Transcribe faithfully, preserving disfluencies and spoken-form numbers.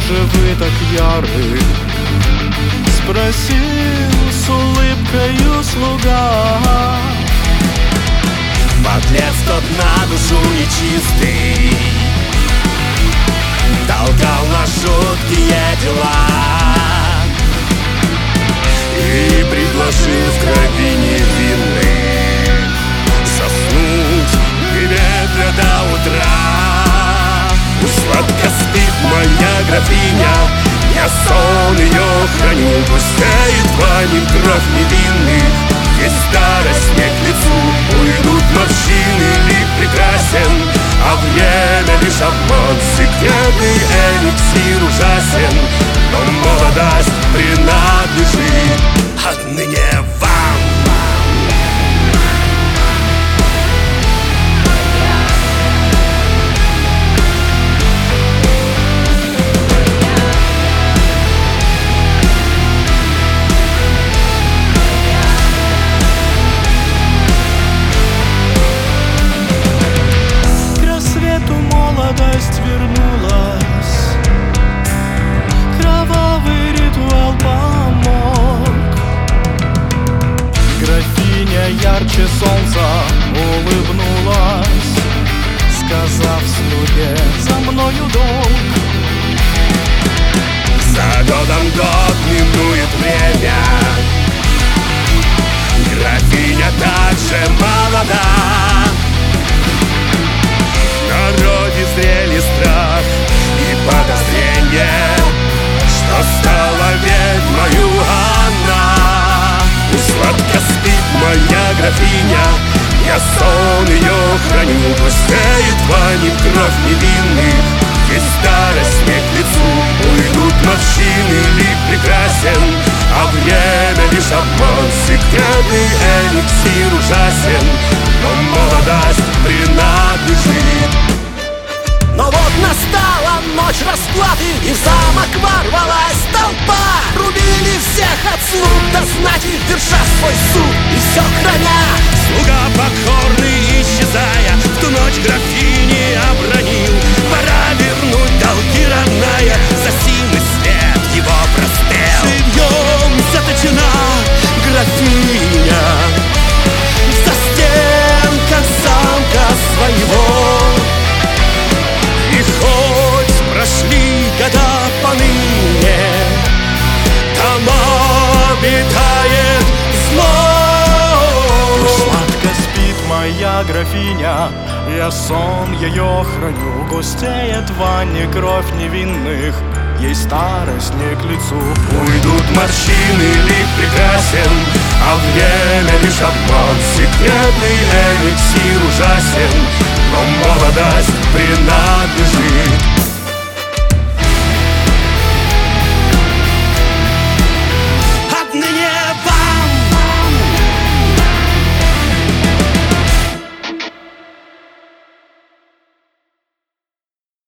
же вы так яры? Спросил с улыбкою слуга. Подлец тот на душу нечистый толкал на жуткие дела и предложил в крови невинных соснуть немедля до утра. Сладко спит моя графиня, я сон ее храню. Густеет по ним кровь невинных, есть старость не к лицу. Уйдут морщины, лик прекрасен, а время лишь обман. Секретный эликсир ужасен, но молодость принадлежит отныне вам. Молодость вернулась, кровавый ритуал помог. Графиня ярче солнца улыбнулась, сказав слуге: за мною долг. За годом год минует время, графиня также молода. В народе зрели страх и подозрение, что стала ведьмою она. Сладко спит моя графиня, я сон ее храню. Густеет по ним кровь невинных, есть старость не к лицу. Уйдут морщины, лик прекрасен, а время лишь обман. Секретный эликсир ужасен, но молодость принадлежит. Но вот настала ночь расплаты, и в замок ворвалась толпа. Рубили всех от слуг до знати, держа свой суд и все храня. Слуга покорный, исчезая, в ту ночь графини обронил: пора вернуть долги, родная, за сильный след его прострел. Живьем заточена графиня за стенках замка своего. И хоть прошли года поныне, там обитает зло. Сладко спит моя графиня, я сон ее храню. Густеет в ванне кровь невинных, ей старость не к лицу. Уйдут морщины, лик прекрасен, а время лишь обман. Секретный эликсир ужасен, но молодость принадлежит